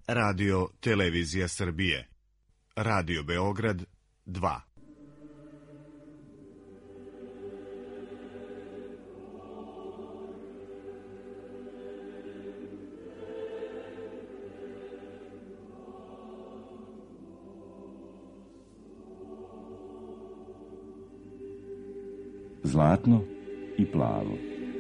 Radio Televizija Srbije, Radio Beograd 2. Zlatno i plavo.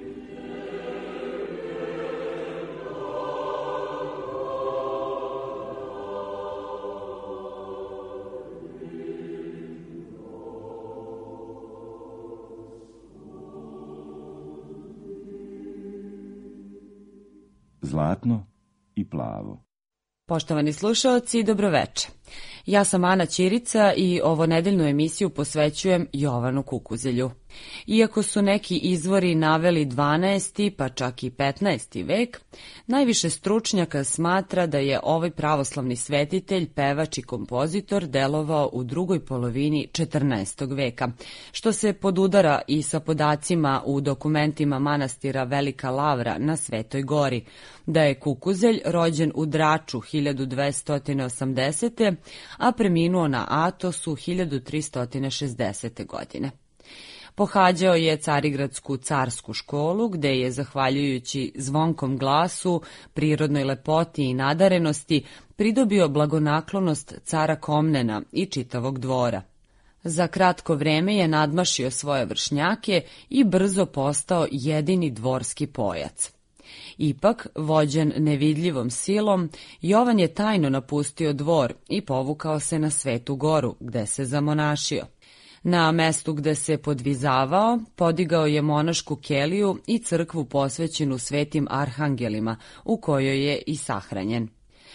Zlatno i plavo. Poštovani slušaoci, dobroveče. Ja sam Ana Ćirica i ovo nedeljnu emisiju posvećujem Jovanu Kukuzelju. Iako su neki izvori naveli 12. pa čak i 15. vek, najviše stručnjaka smatra da je ovaj pravoslavni svetitelj, pevač i kompozitor delovao u drugoj polovini 14. veka, što se podudara i sa podacima u dokumentima manastira Velika Lavra na Svetoj Gori, da je Kukuzelj rođen u Draču 1280. a preminuo na Atosu 1360. godine. Pohađao je Carigradsku carsku školu, gde je, zahvaljujući zvonkom glasu, prirodnoj lepoti i nadarenosti, pridobio blagonaklonost cara Komnena i čitavog dvora. Za kratko vreme je nadmašio svoje vršnjake i brzo postao jedini dvorski pojac. Ipak, vođen nevidljivom silom, Jovan je tajno napustio dvor i povukao se na Svetu Goru, gde se zamonašio. Na mestu gde se podvizavao, podigao je monašku keliju i crkvu posvećenu svetim arhangelima, u kojoj je i sahranjen.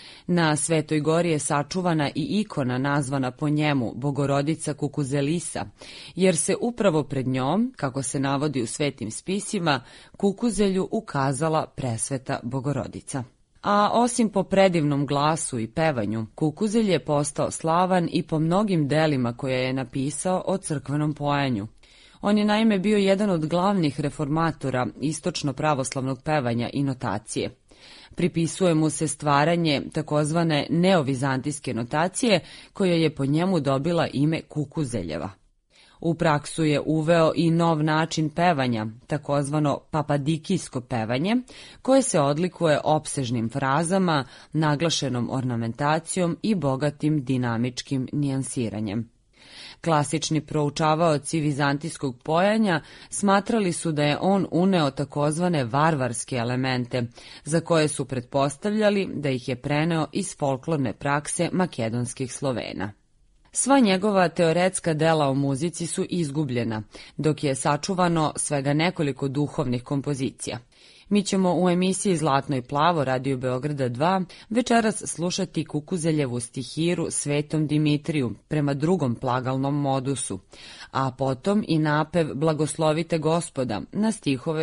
Na Svetoj Gori je sačuvana i ikona nazvana po njemu, Bogorodica Kukuzelisa, jer se upravo pred njom, kako se navodi u svetim spisima, Kukuzelju ukazala presveta Bogorodica. A osim po predivnom glasu i pevanju, Kukuzelj je postao slavan i po mnogim delima koje je napisao o crkvenom pojanju. On je naime bio jedan od glavnih reformatora istočno-pravoslavnog pevanja i notacije. Pripisuje mu se stvaranje takozvane neovizantijske notacije, koja je po njemu dobila ime Kukuzeljeva. U praksu je uveo i nov način pevanja, takozvano papadikijsko pevanje, koje se odlikuje opsežnim frazama, naglašenom ornamentacijom i bogatim dinamičkim nijansiranjem. Klasični proučavaoci vizantijskog pojanja smatrali su da je on uneo takozvane varvarske elemente, za koje su pretpostavljali da ih je preneo iz folklorne prakse makedonskih Slovena. Sva njegova teoretska dela o muzici su izgubljena, dok je sačuvano svega nekoliko duhovnih kompozicija. Mi ćemo u emisiji Zlatno i plavo Radio Beograda 2 večeras slušati Kukuzeljevu stihiru Svetom Dimitriju prema drugom plagalnom modusu, a potom i napev Blagoslovite Gospoda na stihove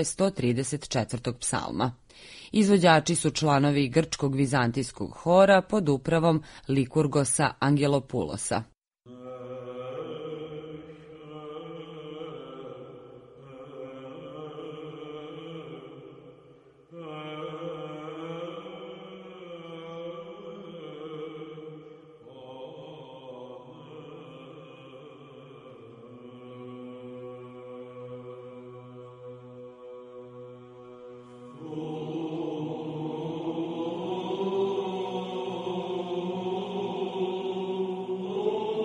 134. psalma. Izvođači su članovi grčkog vizantijskog hora pod upravom Likurgosa Angelopulosa. Oh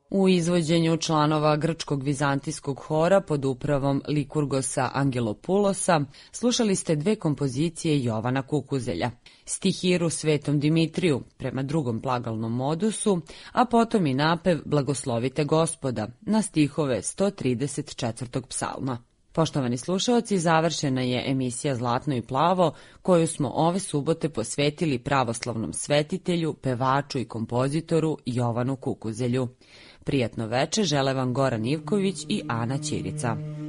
U izvođenju članova grčkog vizantijskog hora pod upravom Likurgosa Angelopulosa slušali ste dve kompozicije Jovana Kukuzelja. Stihiru Svetom Dimitriju prema drugom plagalnom modusu, a potom i napev Blagoslovite Gospoda na stihove 134. psalma. Poštovani slušaoci, završena je emisija Zlatno i plavo, koju smo ove subote posvetili pravoslavnom svetitelju, pevaču i kompozitoru Jovanu Kukuzelju. Prijatno veče žele vam Goran Ivković i Ana Ćirica.